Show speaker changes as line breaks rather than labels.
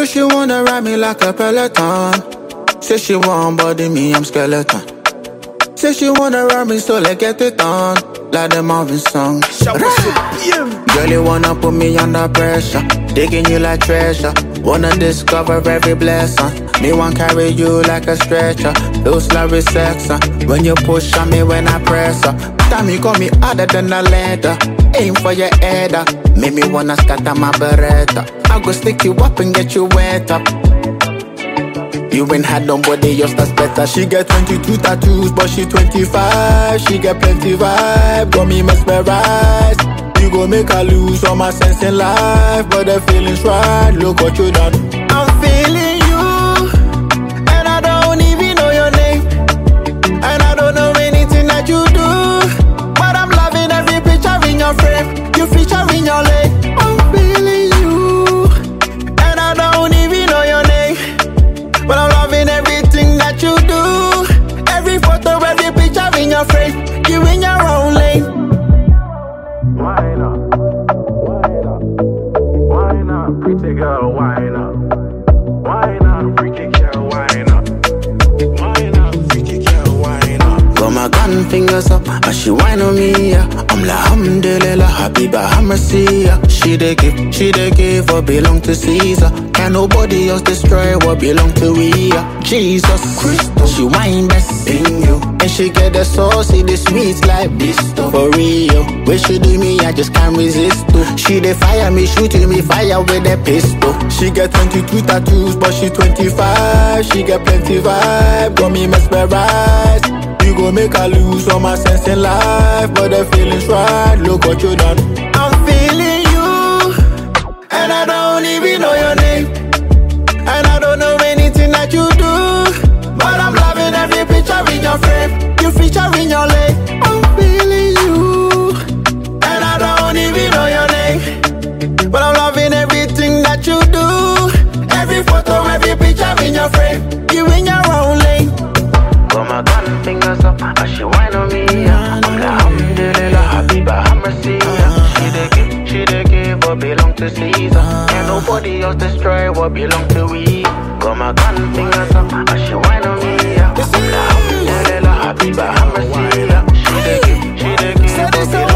So she wanna ride me like a Peloton. Say she want body me, I'm skeleton. Say she wanna ride me, so let's get it on. Like the Marvin song. Girl, you wanna put me under pressure, digging you like treasure. Wanna discover every blessing. Me want carry you like a stretcher. Those love is sex, when you push on me, when I press her. Time you call me harder than a leather. Aim for your head up. Make me wanna scatter my beretta. I go stick you up and get you wet up. You ain't had nobody else that's better. She get 22 tattoos, but she 25. She get plenty vibe, got me mesmerized. You go make her lose all my sense in life, but the feeling's right, look what you done. I'm feeling you, and I don't even know your name. And I don't know anything that you do, but I'm loving every picture in your frame. You feature in your lane. I'm feeling you, and I don't even know your name, but I'm loving everything that you do. Every photo, every picture in your frame. You in your own lane.
Why not? Why not? Why not? Pretty girl, why not? Why not? Pretty girl, why not? Why not? Pretty girl, why not?
Got my gun fingers up, and she whine on me, yeah. I'm like, alhamdulillah, habiba, hamasiya. She the give, what belong to Caesar. Can nobody else destroy what belong to we, yeah. Jesus Christ, she whine best in you. And she get the saucy, the sweets like Bisto. For real, when she do me, I just can't resist too. She the fire me, shooting me fire with a pistol. She get 22 tattoos, but she 25. She get plenty vibe, got me mesmerized. You go make her lose all my sense in life, but the feeling's right, look what you done. I'm feeling you, and I don't even know your name. And I don't know anything that you do, but I'm loving every picture in your frame. You feature in your lane. I'm feeling you, and I don't even know your name, but I'm loving everything that you do. Every photo, every picture in your frame. You in your own lane.
Got my gun fingers up, and she whine on me, yeah. I'm like, alhamdulillah, habiba, hamasiya. She the give, what belong to Caesar. Can't nobody else destroy what belong to we. Got my gun fingers up, and she whine on me, yeah. I'm like, alhamdulillah, habiba, hamasiya. She the give, what belong